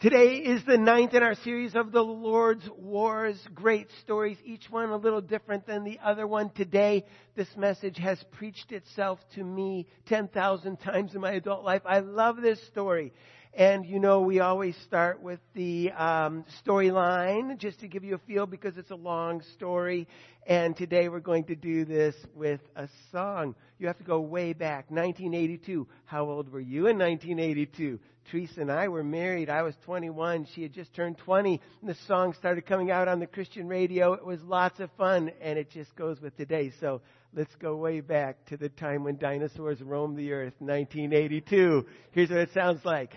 Today is the 9th in our series of the Lord's Wars, great stories, each one a little different than the other one. Today, this message has preached itself to me 10,000 times in my adult life. I love this story. And you know, we always start with the storyline, just to give you a feel, because it's a long story. And today we're going to do this with a song. You have to go way back, 1982. How old were you in 1982? Teresa and I were married. I was 21. She had just turned 20. And the song started coming out on the Christian radio. It was lots of fun, and it just goes with today. So let's go way back to the time when dinosaurs roamed the earth, 1982. Here's what it sounds like.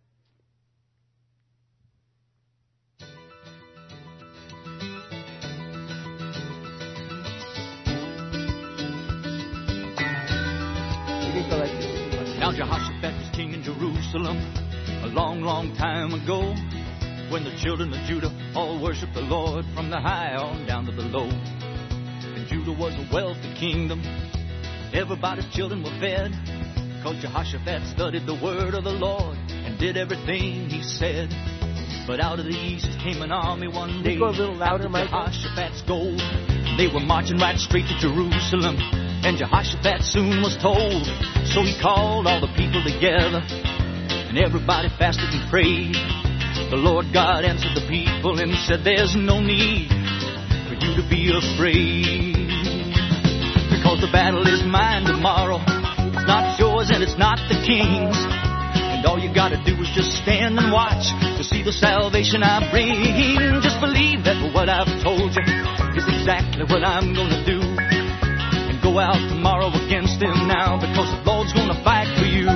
Now Jehoshaphat was king in Jerusalem a long, long time ago, when the children of Judah all worshiped the Lord from the high on down to the low. And Judah was a wealthy kingdom. Everybody's children were fed, because Jehoshaphat studied the word of the Lord and did everything he said. But out of the east came an army one day. Go a little louder, Michael. Jehoshaphat's gold. They were marching right straight to Jerusalem, and Jehoshaphat soon was told. So he called all the people together, and everybody fasted and prayed. The Lord God answered the people and said, there's no need for you to be afraid, because the battle is mine tomorrow. It's not yours and it's not the king's. And all you gotta do is just stand and watch to see the salvation I bring. Just believe that what I've told you is exactly what I'm gonna do. And go out tomorrow against them now, because the Lord's gonna fight for you.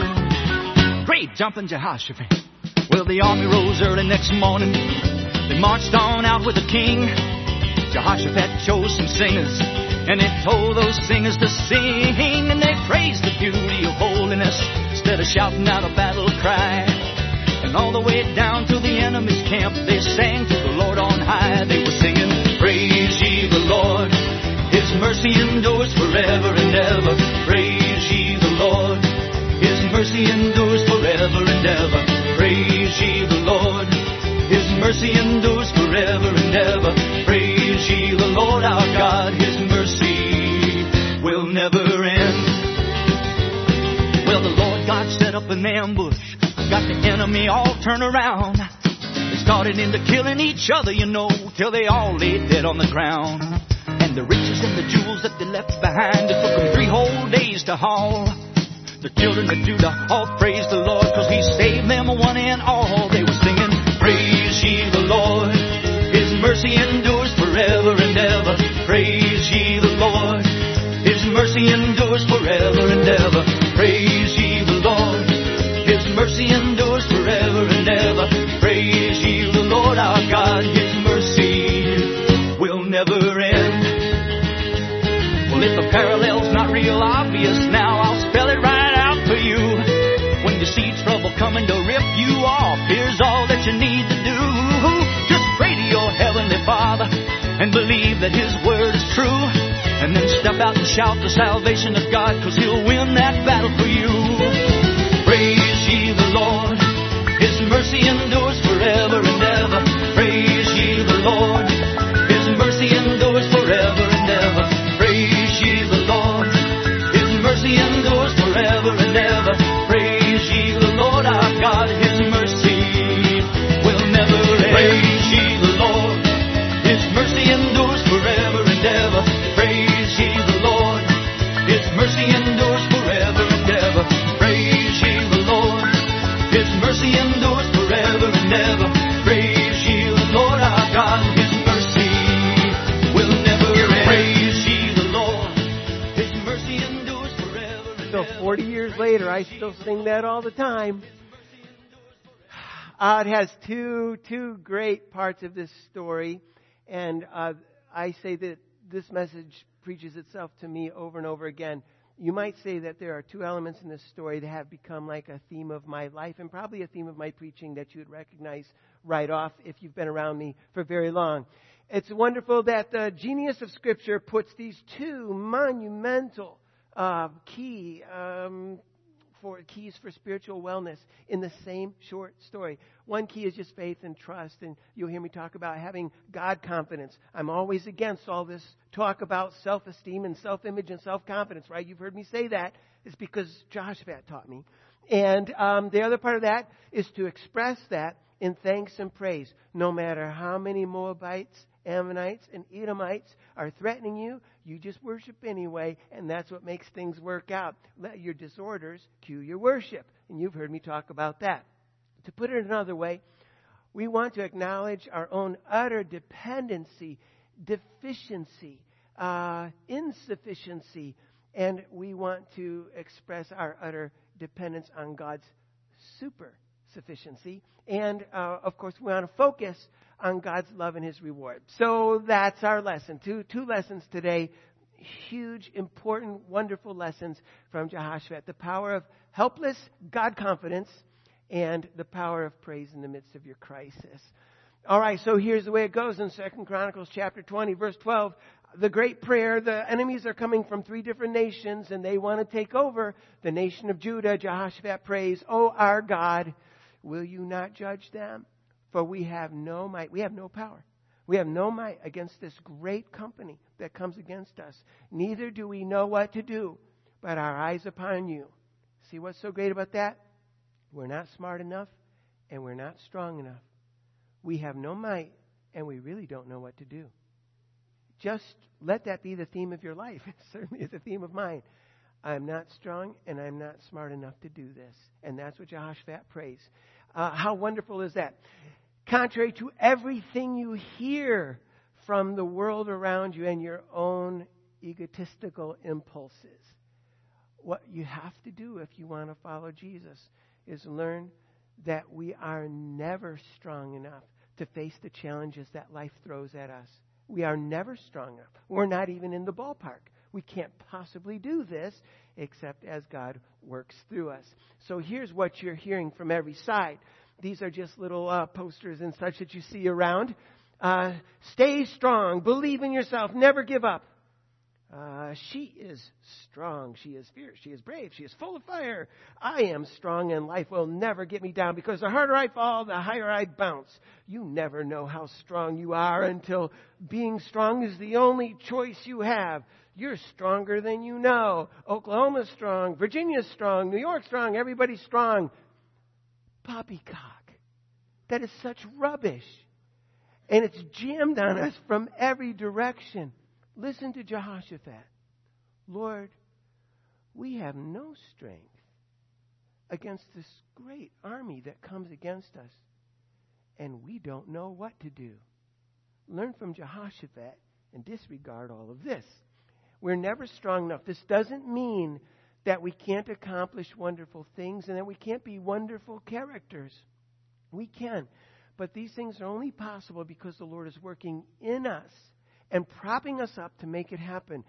Great jumping Jehoshaphat. Well, the army rose early next morning. They marched on out with the king. Jehoshaphat chose some singers, and he told those singers to sing. And they praised the beauty of holiness instead of shouting out a battle cry. And all the way down to the enemy's camp, they sang to the Lord on high. They were singing, praise ye the Lord, His mercy endures forever and ever. Praise ye the Lord, His mercy endures forever and ever. Praise ye the Lord, His mercy endures forever and ever. Praise ye the Lord our God, His mercy will never end. Well, the Lord God set up an ambush, got the enemy all turned around. They started into killing each other, you know, till they all lay dead on the ground. And the riches and the jewels that they left behind, it took them 3 whole days to haul. The children of Judah all praised the Lord, because He saved them one and all. They were singing, praise ye the Lord, His mercy endures forever and ever. Praise ye the Lord, His mercy endures forever and ever. Praise ye the Lord, His mercy endures forever and ever. Praise ye the Lord our God, His mercy will never end. Well, if the parallel's not real obvious now, I'll spell it right out for you. When you see trouble coming to rip you off, here's all that you need to do. Just pray to your heavenly Father and believe that His word is true. And then step out and shout the salvation of God, because He'll win that battle for you. Praise ye the Lord, His mercy endures forever and ever. Praise ye the Lord, His mercy endures forever and ever. Praise ye the Lord, His mercy endures forever and ever. Praise ye the Lord our God, His mercy will never end. Praise ye the Lord, His mercy endures forever and ever. Praise ye the Lord, His mercy endures forever and ever. Praise ye the Lord, His mercy endures forever and ever. Praise ye the Lord our God, His mercy will never end. Praise ye the Lord, His mercy endures forever and So ever. 40 years later, I still sing that all the time. It has two great parts of this story, and I say that this message preaches itself to me over and over again. You might say that there are 2 elements in this story that have become like a theme of my life, and probably a theme of my preaching that you would recognize right off if you've been around me for very long. It's wonderful that the genius of Scripture puts these 2 monumental key 4 keys for spiritual wellness in the same short story. One key is just faith and trust, and you'll hear me talk about having God confidence. I'm always against all this talk about self-esteem and self-image and self-confidence, right? You've heard me say that. It's because Jehoshaphat taught me. And the other part of that is to express that in thanks and praise. No matter how many Moabites, Ammonites, and Edomites are threatening you, you just worship anyway, and that's what makes things work out. Let your disorders cue your worship. And you've heard me talk about that. To put it another way, we want to acknowledge our own utter dependency, deficiency, insufficiency, and we want to express our utter dependence on God's super sufficiency. And, of course, we want to focus on God's love and His reward. So that's our lesson. Two lessons today. Huge, important, wonderful lessons from Jehoshaphat. The power of helpless God confidence and the power of praise in the midst of your crisis. All right, so here's the way it goes in 2 Chronicles chapter 20, verse 12. The great prayer, the enemies are coming from 3 different nations, and they want to take over the nation of Judah. Jehoshaphat prays, "O our God, will you not judge them? For we have no might, we have no power. We have no might against this great company that comes against us. Neither do we know what to do, but our eyes upon you." See what's so great about that? We're not smart enough, and we're not strong enough. We have no might, and we really don't know what to do. Just let that be the theme of your life. It certainly is the theme of mine. I'm not strong, and I'm not smart enough to do this. And that's what Jehoshaphat prays. How wonderful is that? Contrary to everything you hear from the world around you and your own egotistical impulses, what you have to do if you want to follow Jesus is learn that we are never strong enough to face the challenges that life throws at us. We are never strong enough. We're not even in the ballpark. We can't possibly do this except as God works through us. So here's what you're hearing from every side. These are just little posters and such that you see around. Stay strong. Believe in yourself. Never give up. She is strong. She is fierce. She is brave. She is full of fire. I am strong, and life will never get me down, because the harder I fall, the higher I bounce. You never know how strong you are until being strong is the only choice you have. You're stronger than you know. Oklahoma's strong. Virginia's strong. New York's strong. Everybody's strong. Poppycock. That is such rubbish. And it's jammed on us from every direction. Listen to Jehoshaphat. Lord, we have no strength against this great army that comes against us, and we don't know what to do. Learn from Jehoshaphat and disregard all of this. We're never strong enough. This doesn't mean that we can't accomplish wonderful things and that we can't be wonderful characters. We can. But these things are only possible because the Lord is working in us and propping us up to make it happen.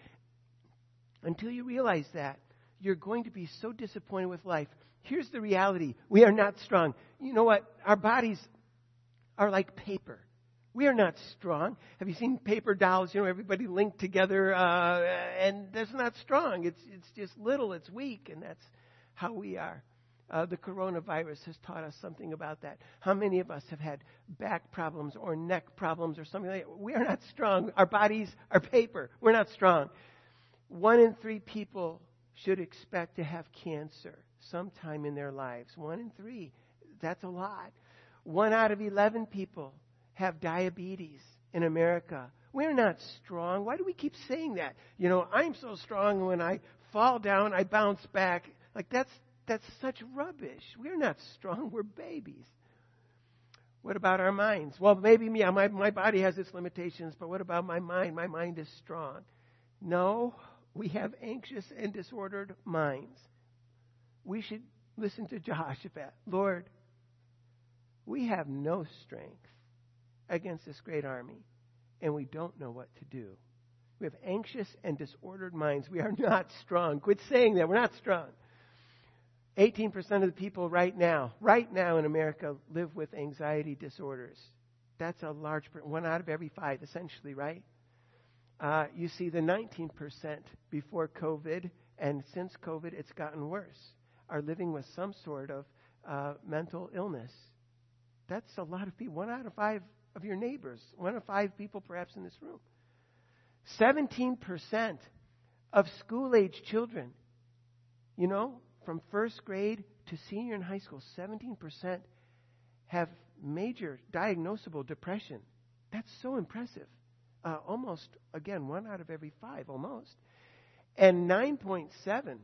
Until you realize that, you're going to be so disappointed with life. Here's the reality. We are not strong. You know what? Our bodies are like paper. We are not strong. Have you seen paper dolls? You know, everybody linked together, and that's not strong. It's just little. It's weak, and that's how we are. The coronavirus has taught us something about that. How many of us have had back problems or neck problems or something like that? We are not strong. Our bodies are paper. We're not strong. 1 in 3 people should expect to have cancer sometime in their lives. 1 in 3. That's a lot. 1 out of 11 people have diabetes in America. We're not strong. Why do we keep saying that? You know, I'm so strong, when I fall down, I bounce back. Like, that's such rubbish. We're not strong. We're babies. What about our minds? Well, maybe my body has its limitations, but what about my mind? My mind is strong. No, we have anxious and disordered minds. We should listen to Jehoshaphat. Lord, we have no strength against this great army, and we don't know what to do. We have anxious and disordered minds. We are not strong. Quit saying that. We're not strong. 18% of the people right now in America live with anxiety disorders. That's a large, 1 out of every 5, essentially, right? You see the 19% before COVID, and since COVID, it's gotten worse. are living with some sort of mental illness. That's a lot of people. 1 out of 5 of your neighbors. 1 out of 5 people perhaps in this room. 17% of school-age children, from first grade to senior in high school, 17% have major diagnosable depression. That's so impressive. Almost, again, 1 out of every 5, almost. And 9.7%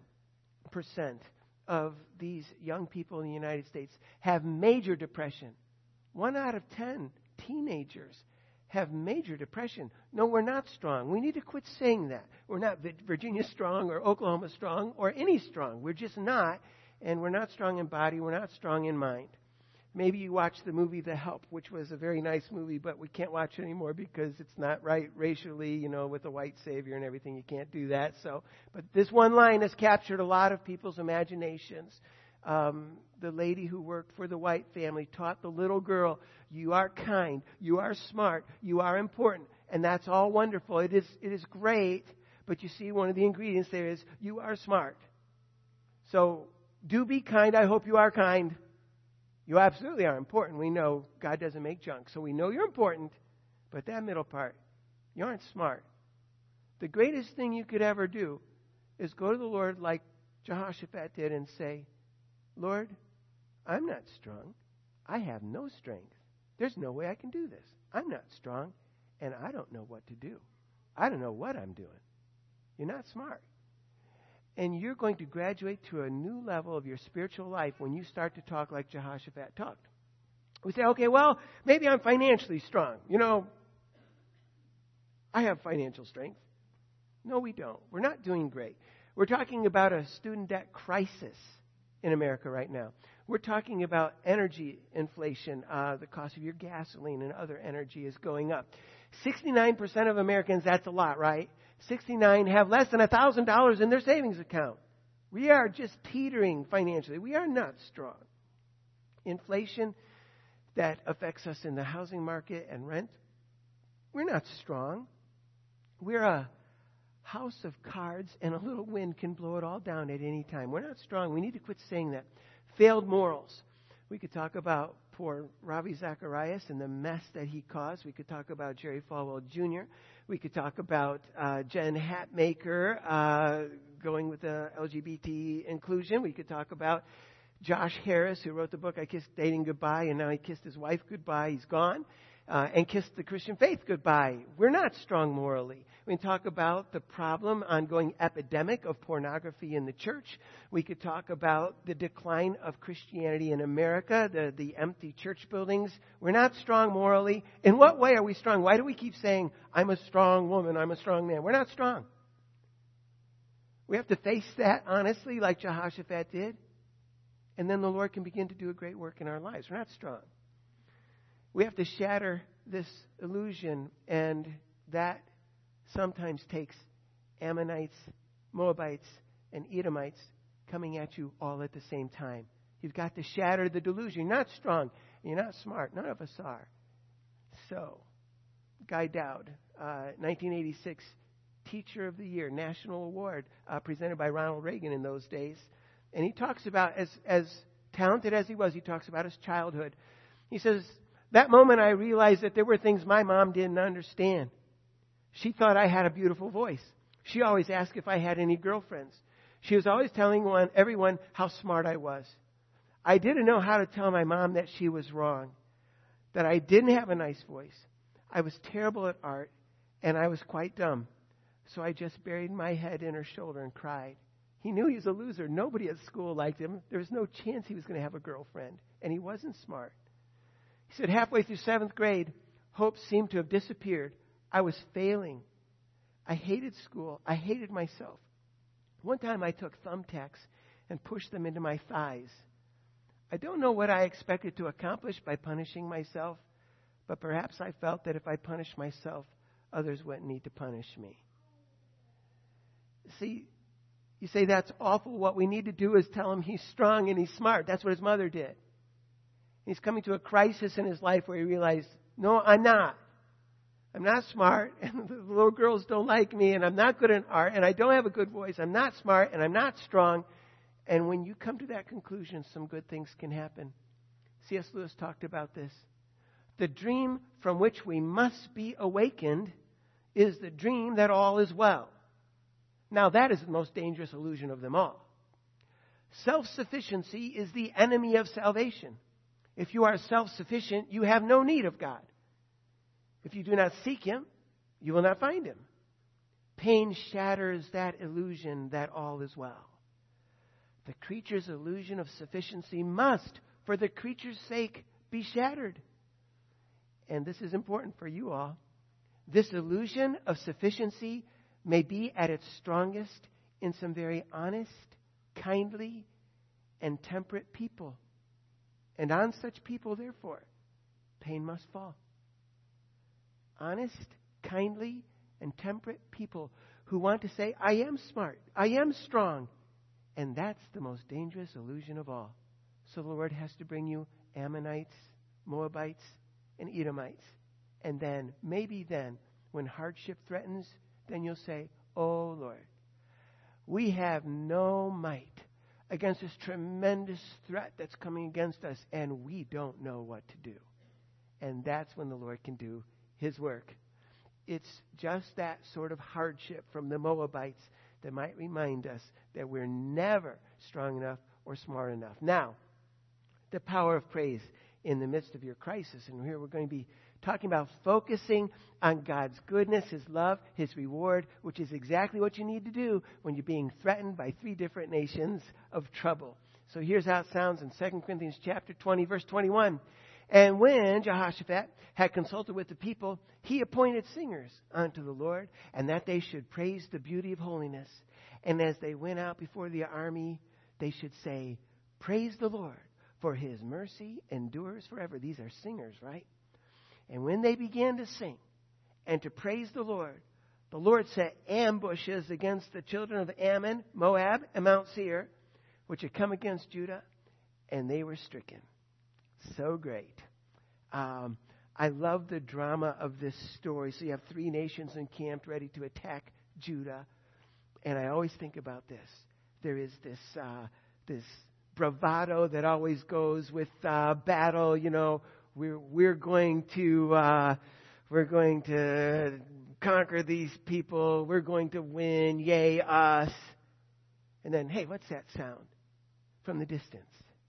of these young people in the United States have major depression. 1 out of 10 teenagers have major depression. No, we're not strong. We need to quit saying that. We're not Virginia strong or Oklahoma strong or any strong. We're just not. And we're not strong in body. We're not strong in mind. Maybe you watched the movie The Help, which was a very nice movie, but we can't watch it anymore because it's not right racially, with the white savior and everything. You can't do that. But this one line has captured a lot of people's imaginations. The lady who worked for the white family taught the little girl, you are kind, you are smart, you are important. And that's all wonderful. It is great. But you see, one of the ingredients there is you are smart. So do be kind. I hope you are kind. You absolutely are important. We know God doesn't make junk. So we know you're important. But that middle part, you aren't smart. The greatest thing you could ever do is go to the Lord like Jehoshaphat did and say, Lord, I'm not strong. I have no strength. There's no way I can do this. I'm not strong, and I don't know what to do. I don't know what I'm doing. You're not smart. And you're going to graduate to a new level of your spiritual life when you start to talk like Jehoshaphat talked. We say, okay, well, maybe I'm financially strong. I have financial strength. No, we don't. We're not doing great. We're talking about a student debt crisis in America right now. We're talking about energy inflation. The cost of your gasoline and other energy is going up. 69% of Americans, that's a lot, right? 69 have less than $1,000 in their savings account. We are just teetering financially. We are not strong. Inflation that affects us in the housing market and rent. We're not strong. We're a house of cards, and a little wind can blow it all down at any time. We're not strong. We need to quit saying that. Failed morals. We could talk about poor Ravi Zacharias and the mess that he caused. We could talk about Jerry Falwell Jr. We could talk about Jen Hatmaker going with the LGBT inclusion. We could talk about Josh Harris, who wrote the book I Kissed Dating Goodbye, and now he kissed his wife goodbye. He's gone. And kissed the Christian faith goodbye. We're not strong morally. We can talk about the problem, ongoing epidemic of pornography in the church. We could talk about the decline of Christianity in America, the empty church buildings. We're not strong morally. In what way are we strong? Why do we keep saying, I'm a strong woman, I'm a strong man? We're not strong. We have to face that honestly, like Jehoshaphat did. And then the Lord can begin to do a great work in our lives. We're not strong. We have to shatter this illusion, and that sometimes takes Ammonites, Moabites, and Edomites coming at you all at the same time. You've got to shatter the delusion. You're not strong. You're not smart. None of us are. So, Guy Dowd, 1986 Teacher of the Year, National Award, presented by Ronald Reagan in those days. And he talks about, as talented as he was, he talks about his childhood. He says, that moment I realized that there were things my mom didn't understand. She thought I had a beautiful voice. She always asked if I had any girlfriends. She was always telling everyone how smart I was. I didn't know how to tell my mom that she was wrong, that I didn't have a nice voice. I was terrible at art, and I was quite dumb. So I just buried my head in her shoulder and cried. He knew he was a loser. Nobody at school liked him. There was no chance he was going to have a girlfriend, and he wasn't smart. He said, halfway through 7th grade, hope seemed to have disappeared. I was failing. I hated school. I hated myself. One time I took thumbtacks and pushed them into my thighs. I don't know what I expected to accomplish by punishing myself, but perhaps I felt that if I punished myself, others wouldn't need to punish me. See, you say that's awful. What we need to do is tell him he's strong and he's smart. That's what his mother did. He's coming to a crisis in his life where he realized, no, I'm not. I'm not smart, and the little girls don't like me, and I'm not good at art, and I don't have a good voice. I'm not smart, and I'm not strong, And when you come to that conclusion, some good things can happen. C.S. Lewis talked about this. The dream from which we must be awakened is the dream that all is well. Now, that is the most dangerous illusion of them all. Self-sufficiency is the enemy of salvation. If you are self-sufficient, you have no need of God. If you do not seek Him, you will not find Him. Pain shatters that illusion that all is well. The creature's illusion of sufficiency must, for the creature's sake, be shattered. And this is important for you all. This illusion of sufficiency may be at its strongest in some very honest, kindly, and temperate people. And on such people, therefore, pain must fall. Honest, kindly, and temperate people who want to say, I am smart, I am strong. And that's the most dangerous illusion of all. So the Lord has to bring you Ammonites, Moabites, and Edomites. And then, maybe then, when hardship threatens, then you'll say, oh Lord, we have no might against this tremendous threat that's coming against us, and we don't know what to do. And that's when the Lord can do His work. It's just that sort of hardship from the Moabites that might remind us that we're never strong enough or smart enough. Now, the power of praise in the midst of your crisis. And here we're going to be talking about focusing on God's goodness, His love, His reward, which is exactly what you need to do when you're being threatened by 3 different nations of trouble. So here's how it sounds in 2 Corinthians chapter 20, verse 21. And when Jehoshaphat had consulted with the people, he appointed singers unto the Lord, and that they should praise the beauty of holiness. And as they went out before the army, they should say, praise the Lord, for His mercy endures forever. These are singers, right? And when they began to sing and to praise the Lord set ambushes against the children of Ammon, Moab, and Mount Seir, which had come against Judah, and they were stricken. So great. I love the drama of this story. So you have 3 nations encamped ready to attack Judah. And I always think about this. There is this bravado that always goes with battle. You know, we're going to conquer these people. We're going to win. Yay, us. And then, hey, what's that sound from the distance?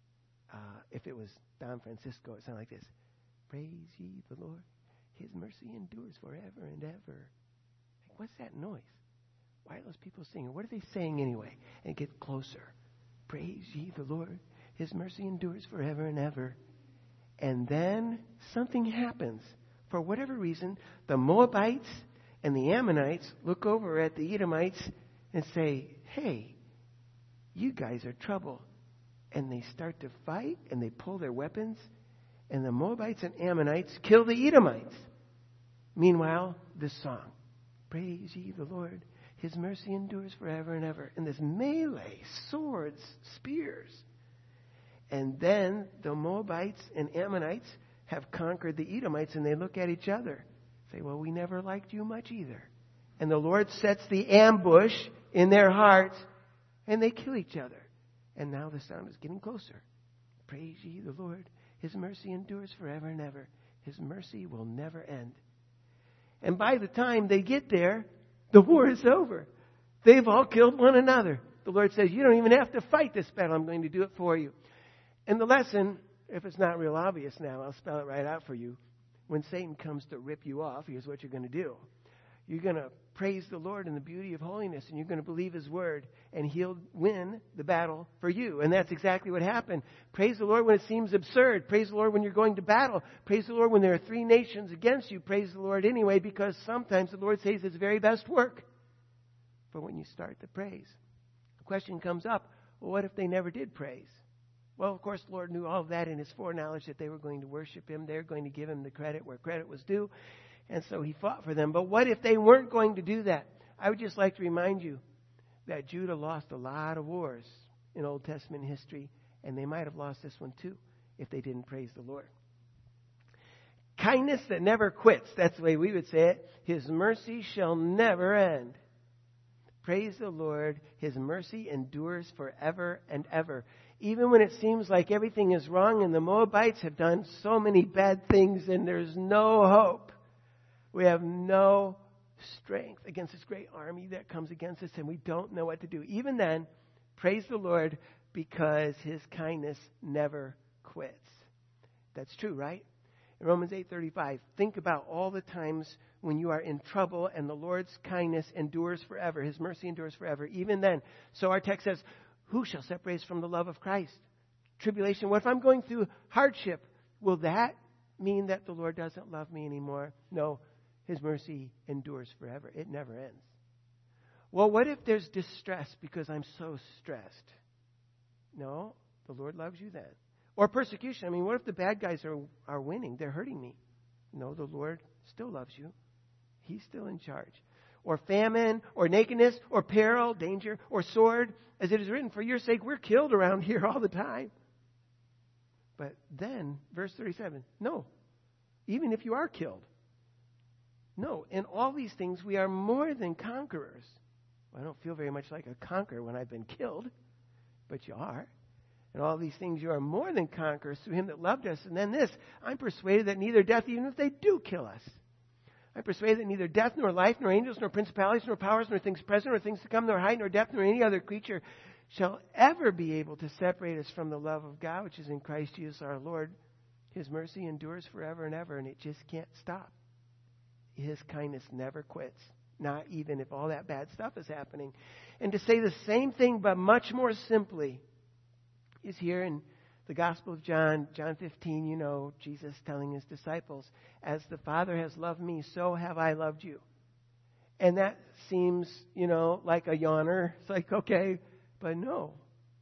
If it was Don Francisco, it sounded like this. Praise ye the Lord. His mercy endures forever and ever. Like, what's that noise? Why are those people singing? What are they saying anyway? And get closer. Praise ye the Lord. His mercy endures forever and ever. And then something happens. For whatever reason, the Moabites and the Ammonites look over at the Edomites and say, hey, you guys are trouble. And they start to fight and they pull their weapons. And the Moabites and Ammonites kill the Edomites. Meanwhile, this song. Praise ye the Lord. His mercy endures forever and ever. And this melee, swords, spears. And then the Moabites and Ammonites have conquered the Edomites, and they look at each other. Say, well, we never liked you much either. And the Lord sets the ambush in their hearts, and they kill each other. And now the sound is getting closer. Praise ye the Lord. His mercy endures forever and ever. His mercy will never end. And by the time they get there, the war is over. They've all killed one another. The Lord says, you don't even have to fight this battle. I'm going to do it for you. And the lesson, if it's not real obvious now, I'll spell it right out for you. When Satan comes to rip you off, here's what you're going to do. You're going to praise the Lord in the beauty of holiness, and you're going to believe His word, and He'll win the battle for you. And that's exactly what happened. Praise the Lord when it seems absurd. Praise the Lord when you're going to battle. Praise the Lord when there are 3 nations against you. Praise the Lord anyway, because sometimes the Lord saves His very best work for when you start to praise. The question comes up, well, what if they never did praise? Well, of course, the Lord knew all of that in His foreknowledge, that they were going to worship Him. They're going to give Him the credit where credit was due. And so He fought for them. But what if they weren't going to do that? I would just like to remind you that Judah lost a lot of wars in Old Testament history, and they might have lost this one too if they didn't praise the Lord. Kindness that never quits. That's the way we would say it. His mercy shall never end. Praise the Lord. His mercy endures forever and ever. Even when it seems like everything is wrong and the Moabites have done so many bad things and there's no hope. We have no strength against this great army that comes against us and we don't know what to do. Even then, praise the Lord because His kindness never quits. That's true, right? In Romans 8:35, think about all the times when you are in trouble and the Lord's kindness endures forever. His mercy endures forever. Even then. So our text says, who shall separate us from the love of Christ? Tribulation. What if I'm going through hardship? Will that mean that the Lord doesn't love me anymore? No. His mercy endures forever. It never ends. Well, what if there's distress because I'm so stressed? No, the Lord loves you then. Or persecution. I mean, what if the bad guys are winning? They're hurting me. No, the Lord still loves you. He's still in charge. Or famine, or nakedness, or peril, danger, or sword. As it is written, for your sake, we're killed around here all the time. But then, verse 37, no, even if you are killed. No, in all these things, we are more than conquerors. Well, I don't feel very much like a conqueror when I've been killed, but you are. In all these things, you are more than conquerors through Him that loved us. And then this, I'm persuaded that neither death, even if they do kill us, I'm persuaded that neither death, nor life, nor angels, nor principalities, nor powers, nor things present, nor things to come, nor height, nor depth, nor any other creature shall ever be able to separate us from the love of God, which is in Christ Jesus our Lord. His mercy endures forever and ever, and it just can't stop. His kindness never quits, not even if all that bad stuff is happening. And to say the same thing, but much more simply, is here in the Gospel of John, John 15, you know, Jesus telling His disciples, as the Father has loved me, so have I loved you. And that seems, you know, like a yawner. It's like, okay, but no.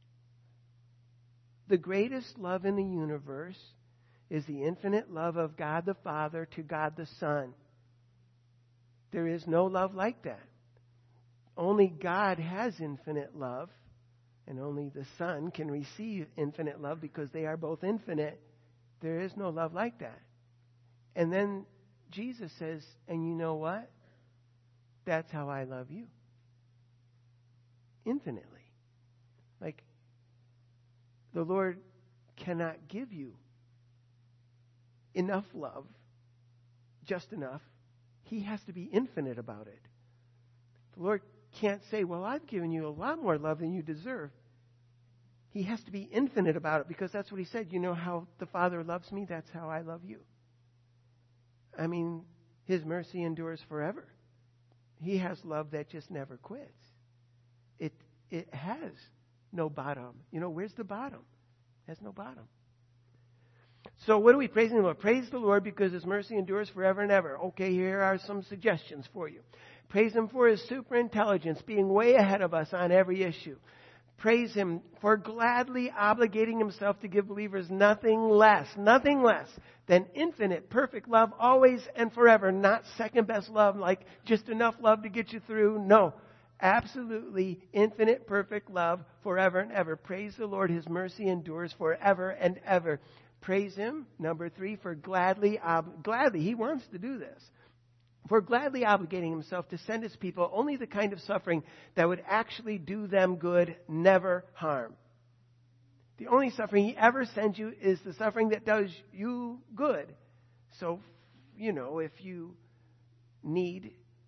The greatest love in the universe is the infinite love of God the Father to God the Son. There is no love like that. Only God has infinite love. And only the Son can receive infinite love because they are both infinite. There is no love like that. And then Jesus says, and you know what? That's how I love you. Infinitely. Like, the Lord cannot give you enough love, just enough. He has to be infinite about it. The Lord can't say, well, I've given you a lot more love than you deserve. He has to be infinite about it because that's what He said. You know how the Father loves me? That's how I love you. I mean, His mercy endures forever. He has love that just never quits. It has no bottom. You know, where's the bottom? It has no bottom. So what are we praising the Lord? Praise the Lord because His mercy endures forever and ever. Okay, here are some suggestions for you. Praise Him for His super intelligence, being way ahead of us on every issue. Praise Him for gladly obligating Himself to give believers nothing less than infinite, perfect love, always and forever. Not second best love, like just enough love to get you through. No, absolutely infinite, perfect love forever and ever. Praise the Lord. His mercy endures forever and ever. Praise Him, number 3, for gladly, He wants to do this. For gladly obligating Himself to send His people only the kind of suffering that would actually do them good, never harm. The only suffering He ever sends you is the suffering that does you good. So, you know, if you need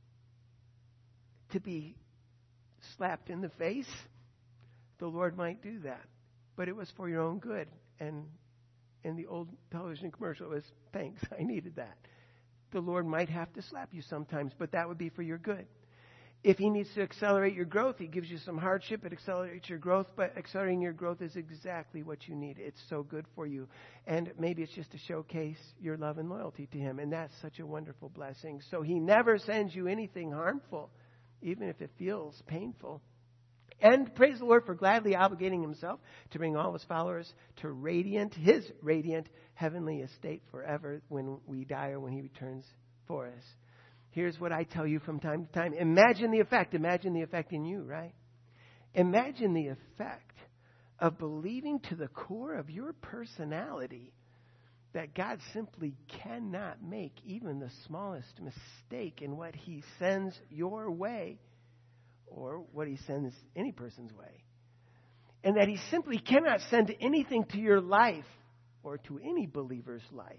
to be slapped in the face, the Lord might do that. But it was for your own good. And in the old television commercial, it was, thanks, I needed that. The Lord might have to slap you sometimes, but that would be for your good. If He needs to accelerate your growth, He gives you some hardship. It accelerates your growth, but accelerating your growth is exactly what you need. It's so good for you. And maybe it's just to showcase your love and loyalty to Him, and that's such a wonderful blessing. So He never sends you anything harmful, even if it feels painful. And praise the Lord for gladly obligating Himself to bring all His followers to His radiant heavenly estate forever when we die or when He returns for us. Here's what I tell you from time to time. Imagine the effect. Imagine the effect in you, right? Imagine the effect of believing to the core of your personality that God simply cannot make even the smallest mistake in what He sends your way. or what he sends any person's way. And that he simply cannot send anything to your life or to any believer's life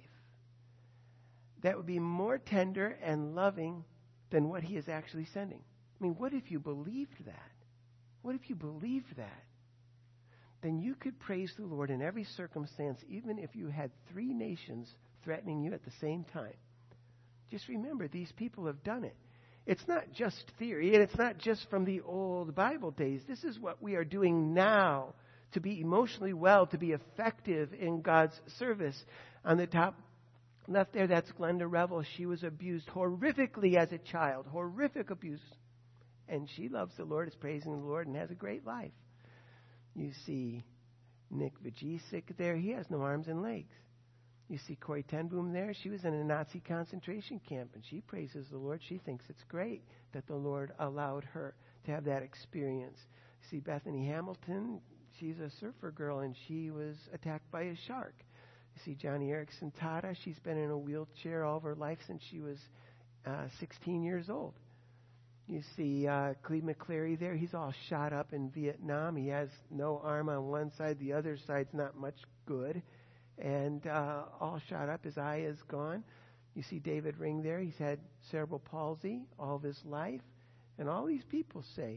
that would be more tender and loving than what he is actually sending. I mean, what if you believed that? What if you believed that? Then you could praise the Lord in every circumstance, even if you had 3 nations threatening you at the same time. Just remember, these people have done it. It's not just theory, and it's not just from the old Bible days. This is what we are doing now to be emotionally well, to be effective in God's service. On the top left there, that's Glenda Revel. She was abused horrifically as a child, horrific abuse. And she loves the Lord, is praising the Lord, and has a great life. You see Nick Vujicic there. He has no arms and legs. You see Corrie ten Boom there. She was in a Nazi concentration camp, and she praises the Lord. She thinks it's great that the Lord allowed her to have that experience. You see Bethany Hamilton. She's a surfer girl, and she was attacked by a shark. You see Johnny Erickson Tata. She's been in a wheelchair all of her life since she was 16 years old. You see Cleve McClary there. He's all shot up in Vietnam. He has no arm on one side. The other side's not much good. And all shot up. His eye is gone. You see David Ring there. He's had cerebral palsy all of his life. And all these people say,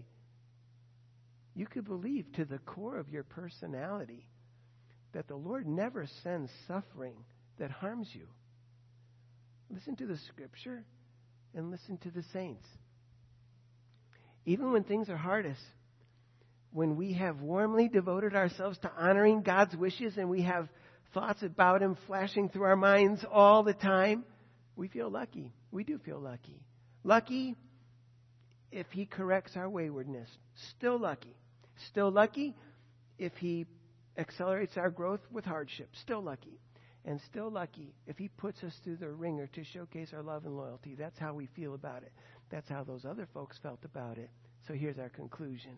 you could believe to the core of your personality that the Lord never sends suffering that harms you. Listen to the Scripture and listen to the saints. Even when things are hardest, when we have warmly devoted ourselves to honoring God's wishes and we have thoughts about Him flashing through our minds all the time, we feel lucky. We do feel lucky. Lucky if He corrects our waywardness. Still lucky. Still lucky if He accelerates our growth with hardship. Still lucky. And still lucky if He puts us through the ringer to showcase our love and loyalty. That's how we feel about it. That's how those other folks felt about it. So here's our conclusion.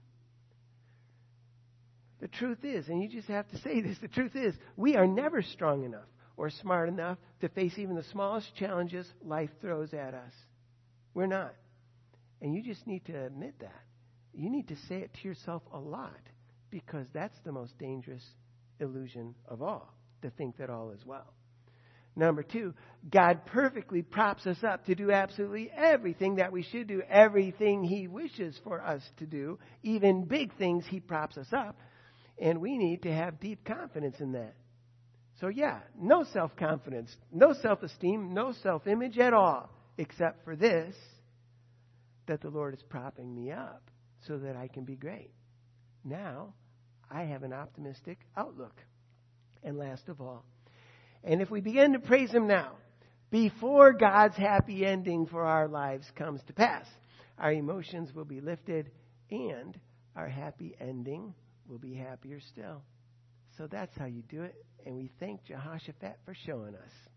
The truth is, and you just have to say this, the truth is, we are never strong enough or smart enough to face even the smallest challenges life throws at us. We're not. And you just need to admit that. You need to say it to yourself a lot, because that's the most dangerous illusion of all, to think that all is well. Number 2, God perfectly props us up to do absolutely everything that we should do, everything He wishes for us to do, even big things He props us up. And we need to have deep confidence in that. So yeah, no self-confidence, no self-esteem, no self-image at all, except for this, that the Lord is propping me up so that I can be great. Now, I have an optimistic outlook. And last of all, and if we begin to praise Him now, before God's happy ending for our lives comes to pass, our emotions will be lifted and our happy ending will be happier still. So that's how you do it. And we thank Jehoshaphat for showing us.